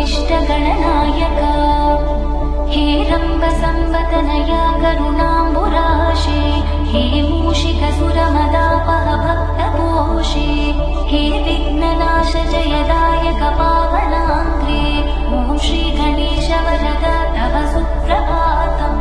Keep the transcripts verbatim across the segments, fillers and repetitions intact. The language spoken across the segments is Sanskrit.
इष्टगणनायका हे रम्भसम्वदनया करुणाम्बुराशे हे मूषिकसुरमदापह भक्तपोषे हे विघ्ननाश जयदायक पावनाङ्गे ॐ श्री गणेश वरद तव सुप्रभातम्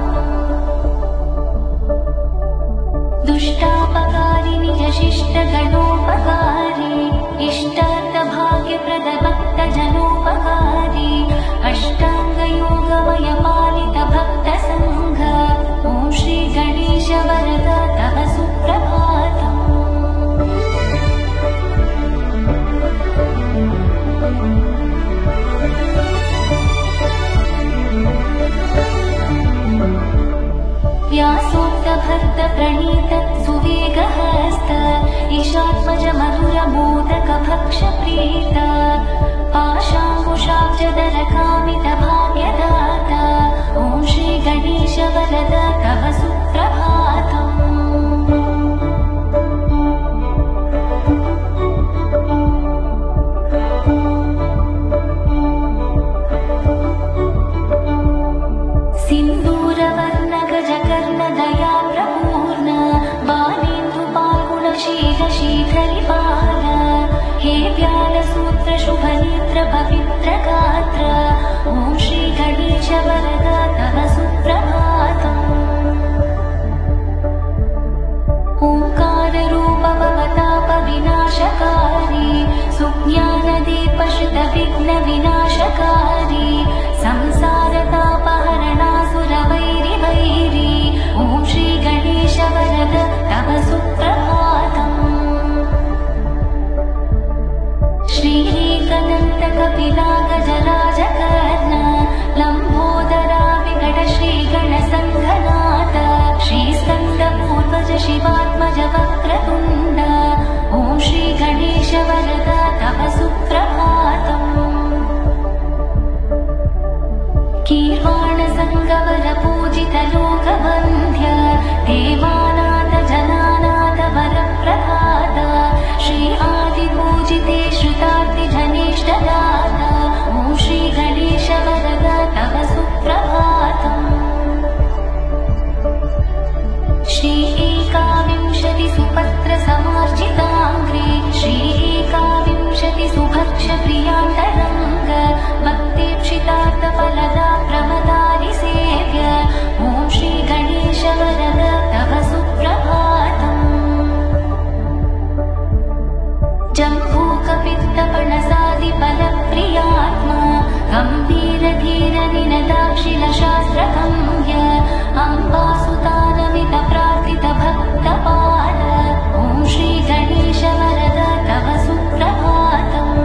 दुष्टापकारि निजशिष्टगणोपकारी इष्टार्थभाग्यप्रद भक्तजनोपकारी अष्टाङ्गयोगमय पालित भक्तसङ्घ ॐ श्री गणेश वरद तव सुप्रभातम् व्यासोक्तभक्त प्रणीत सुवेगहस्त ईशात्मज मधुर मोदक भक्ष प्रीत पाशाङ्कुशाब्जदर कामित भाग्यदाता ॐ श्री गणेश वरद तव सुप्रभातम् शीघ्ररिपाल हे व्यालसूत्र शुभनेत्र पवित्र गात्र ॐ श्री गणेश वरद तव सुप्रभातम् ओङ्काररूप भवताप विनाशकारी सुज्ञानदीपश्रुत विघ्न विनाशकारी संसारतापहरणासुरवैरि वैरी ॐ श्री गणेश वरद तव सुप्रभातम् श्रीकनन्तकपिलागजराजकर्ण लम्बोदरा विकट श्रीगणसङ्घनाथ श्रीस्कन्दपूर्वज शिवात्मज वक्रतुण्ड ॐ श्री गणेश वरद तव सुप्रभातम् कीर्वाणसङ्गवर पूजित लोकवन्ध्य देवानाथ जनानाथ वरप्रदात श्री आदिपूजिते श्रुतार्ति जनेष्टदात ॐ श्री गणेश वरद तव सुप्रभातम् श्री एकाविंशति सुपत्र समार्जिताङ्ग्रे श्री एकाविंशति सुभक्ष प्रियान्तरङ्ग भक्तेप्सितार्थ फलदा प्रमदारि सेव्य ॐ श्री गणेश वरद तव सुप्रभातम् जम्बूकपित्तपणसादिफलप्रियात्मा गम्भीरधीरनिनदाक्षिलशास्त्रगम्य अम्बासुतानमित प्रार्थित भक्तपाल ॐ श्री गणेश वरद तव सुप्रभातम्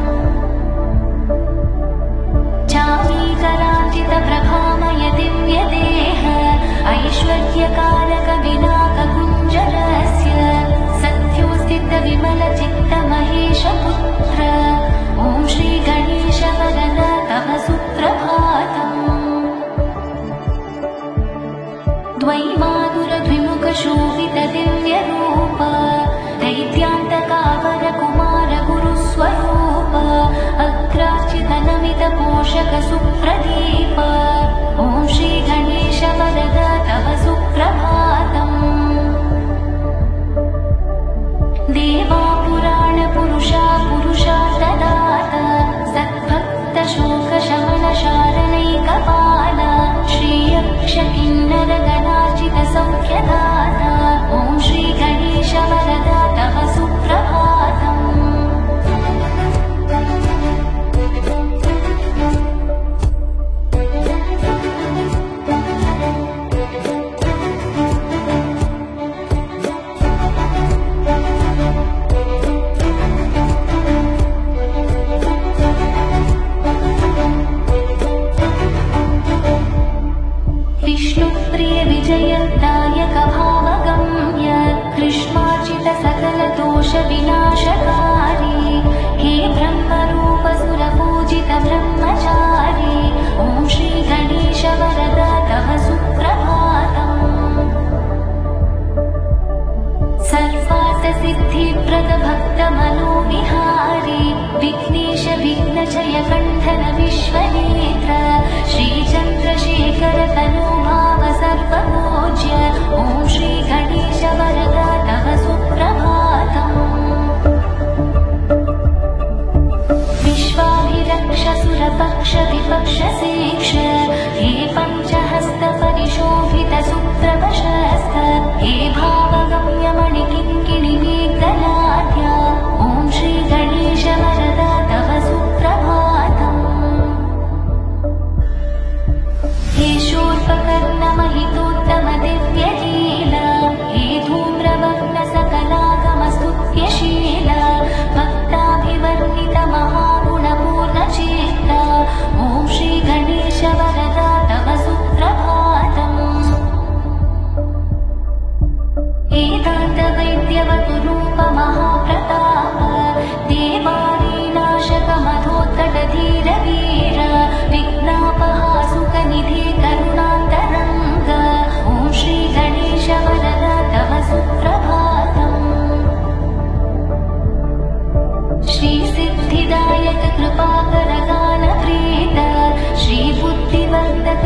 चामीकरार्जित प्रभामय दिव्यदेह ऐश्वर्यकारक विनाककुञ्जरस्य सत्योस्थित विमलचित्त महेशपुत्र ॐ श्री गणेश वरद तव सुप्रभातम् द्वैमाधुरद्विमुख शोभित दिव्यरूप दैत्यान्तकावर कुमार गुरुस्वरूप अग्रार्चितनमित पोषक सुप्रदीप ॐ श्री गणेश वरद तव सुप्रभातम् देवा पुराण पुरुषा पुरुषार्थदात सद्भक्त शोक शमन शारणैकपाल श्रीयक्ष किन्नर गणार्चित सौख्यदाता ॐ श्री गणेश वरद तव सुप्रभातम् विष्णुप्रिय विजयदायक भावगम्य कृष्णार्चित सकल दोष विनाशकारी हे ब्रह्मरूप सुरपूजित ब्रह्मचारी ॐ श्री गणेश वरद तव सुप्रभातम् सर्वार्थ सिद्धिप्रद भक्त मनोविहारी विघ्नेश विघ्नजय कण्ठन विश्व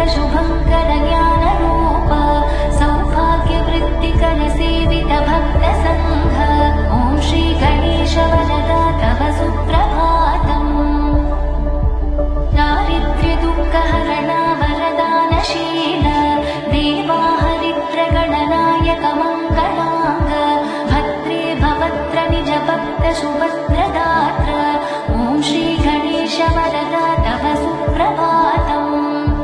शुभङ्कर ज्ञानरूप सौभाग्यवृत्तिकर सेवित भक्तसङ्घ ॐ श्री गणेश वरदा तव सुप्रभातम् दारिद्र्यदुःखहरणा वरदानशील देवाहरिद्रगणनायक मङ्गलाङ्ग भद्रे भवत्र निज भक्त सुभद्रदात्र ॐ श्री गणेश वरदा तव सुप्रभातम्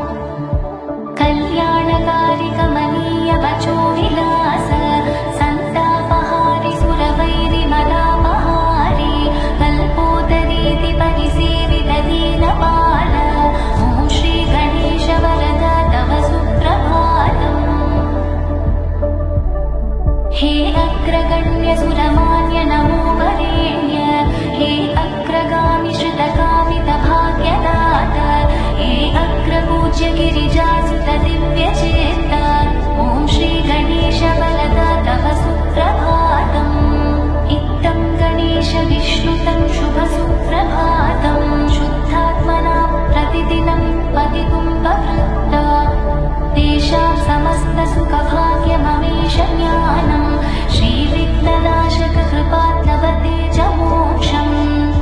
कल्याणकारि कमनीय वचो विलास सन्तापहारि सुरवैरि मलापहारि कल्पोदरीति परिसेवित दीनपाल ॐ श्री गणेश वरदा तव सुप्रभातम् हे अग्रगण्य सुरमान्य नमो वरेण्य हे अग्रगामि श्रुतकामित भाग्यदात हे अग्रपूज्य गिरिजासुत दिव्यचेत ॐ श्री गणेश वरदा तव सुप्रभातम् इत्थं गणेश विष्णुतं शुभसुप्रभातं शुद्धात्मना प्रतिदिनं पतिकुम्भवृत्ता तेषां समस्तसुखभाग्यममेष ज्ञानं श्रीविघ्ननाशक कृपात्लभते च मोक्षम्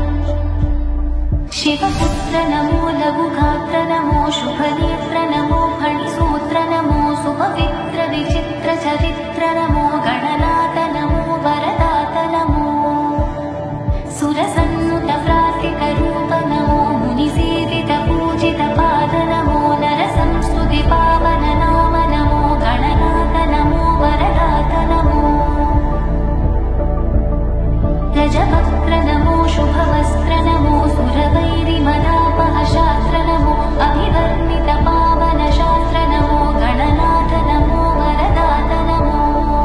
शिवपुत्र नमो लघुगात्र नमो शुभनेत्र नमो फणिसूत्र नमो सुपवित्र विचित्र चरित्र नमो गणनाथ नमो वरदात नमो सुरसन्नुत प्रार्थित रूप नमो मुनिसेवित पूजित पाद नमो नरसंस्तुति पावन नाम नमो गणनाथ नमो वरदात नमो गजवक्त्र नमो शुभवस्त्र नमो सुरवैरि मदापह शास्त्र नमो अभिवर्णित पावन शास्त्र नमो गणनाथ नमो वरदात नमो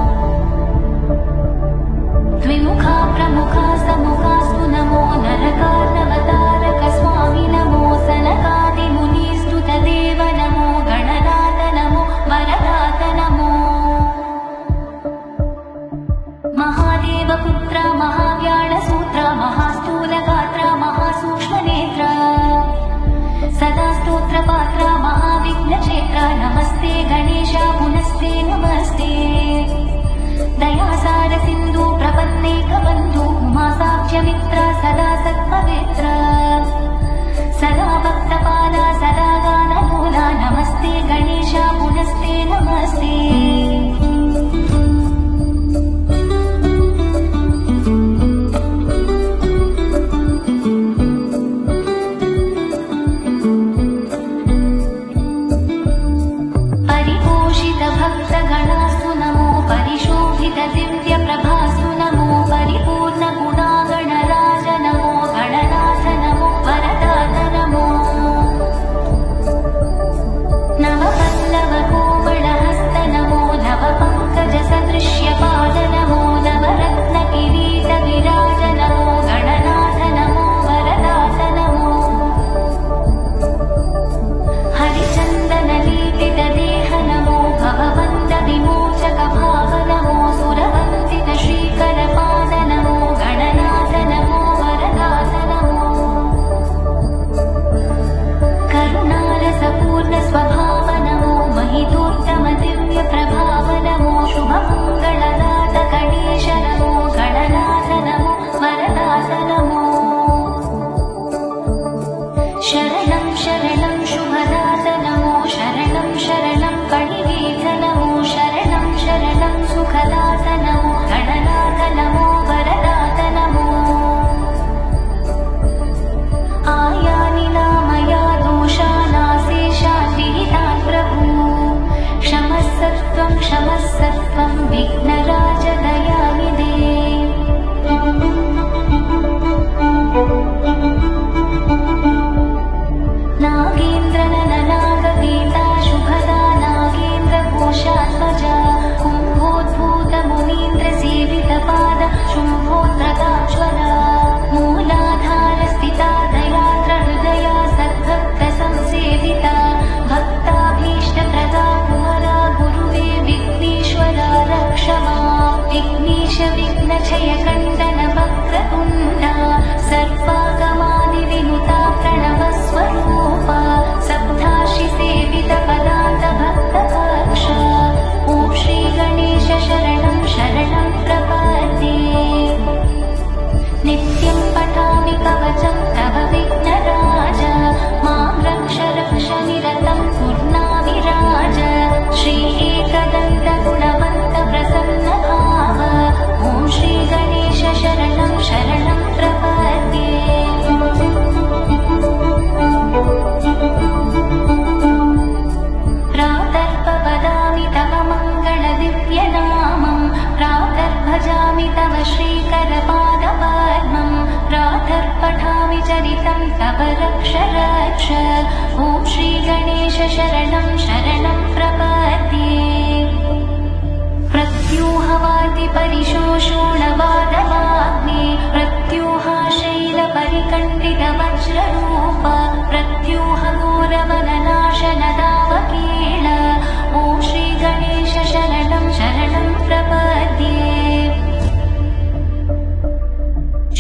द्विमुखा प्रमुखा समुखास्तु नमो नरकार्णवतारक स्वामी नमो सनकादिमुनिस्तुत देव नमो गणनाथ नमो वरदात नमो महादेवपुत्र महाव्याळसूत्र महास्थूलगात्र महासूक्ष्मनेत्र सदा स्तोत्रपात्र महाविघ्नक्षेत्र नमस्ते गणेश पुनस्ते नमस्ते दयासार सिन्धु प्रपन्नेकबन्धु उमासाक्ष्यमित्र सदा सत्पवित्र सदा भक्तपाला सदा गानलोला नमस्ते गणेश पुनस्ते नमस्ते भक्तगणास्तु नमो परिशोभित दिव्य प्रभास्तु नमो परिपूर्ण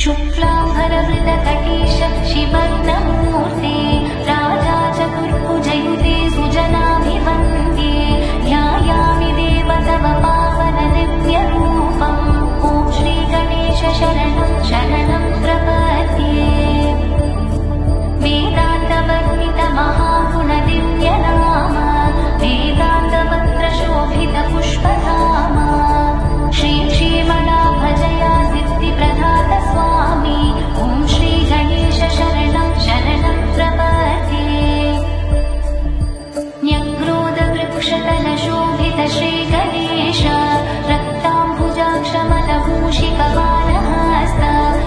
शुक्लाम्बरवृतकटीश शिवर्णमूर्ते राजा चतुर्भुजयुते सुजनाभिवन्द्ये ध्यायामि देव तव पावन दिव्यरूपम् ॐ श्रीगणेश शरणं शरणं प्रपद्ये वेदान्तवर्णितमहागुणदिव्यनाम वेदान्तमन्त्रशोभितपुष्पधाम श्रीक्षेमलाभजया सिद्धिप्रदात स्वामी ॐ श्रीगणेश शरणं शरणं प्रपद्ये न्यग्रोधवृक्षतलशोभित श्रीगणेश रक्ताम्बुजाक्षमलभूषिकबाणहस्त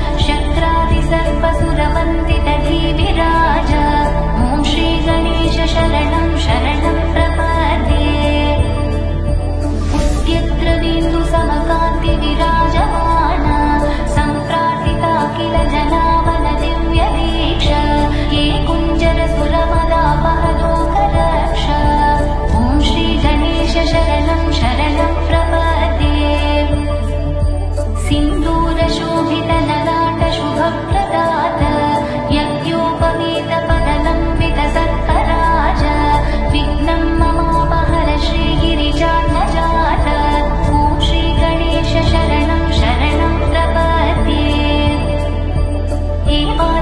शक्रादिसर्पसुरवन्दितधीविराज ॐ श्रीगणेश शरणं शरणं प्रपद्ये उद्यद्रविन्दुसमकान्तिविराजमान सम्प्रार्थिता किल जनावन दिव्यदीक्ष ये कुञ्जरसुरमदापहलोकरक्ष ॐ श्रीगणेश शरणं शरणं प्रपद्ये सिन्दूरशोभितललाटशुभप्रदात यज्ञोपवीतपदलम्बितसर्पराज विघ्नं ममापहर श्रीगिरिजान्नजात ॐ श्रीगणेश शरणं शरणं प्रपद्ये हे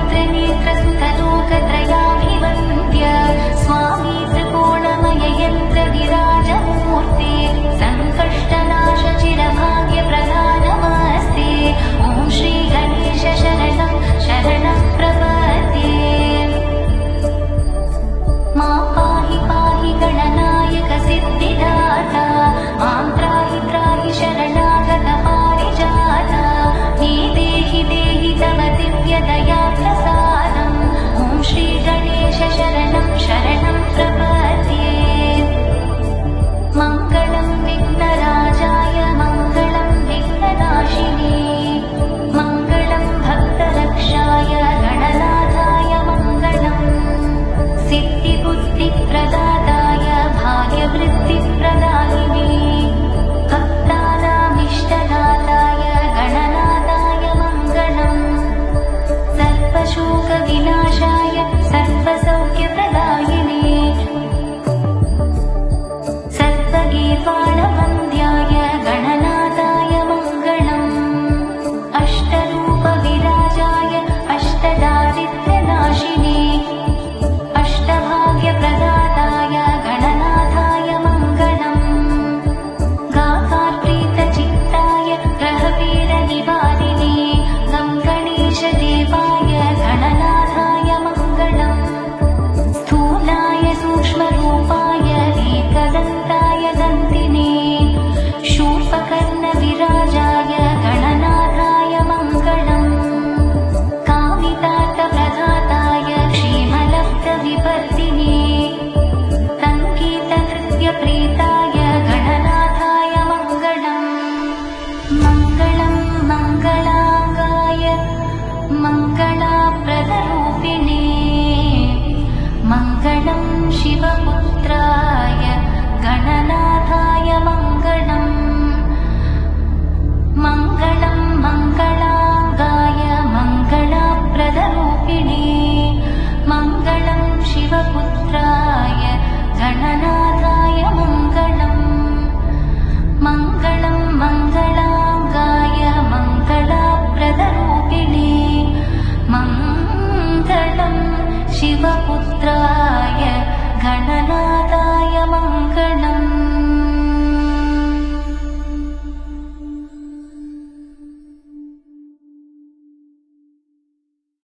पात्रनेत्रसुतलोकत्रयाभिवन्द्य स्वामी त्रिकोणमय यन्त्रविराजमूर्ते सङ्कष्टनाश चिरभाग्यप्रदानमस्ते ॐ श्रीगणेश शरणं शरणं प्रपद्ये मा पाहि पाहि गणनायक सिद्धिदाता मां त्राहि त्राहि शरणागत पारिजाता मे देहि देहि तव दिव्यदयाप्रसादम् ॐ श्रीगणेश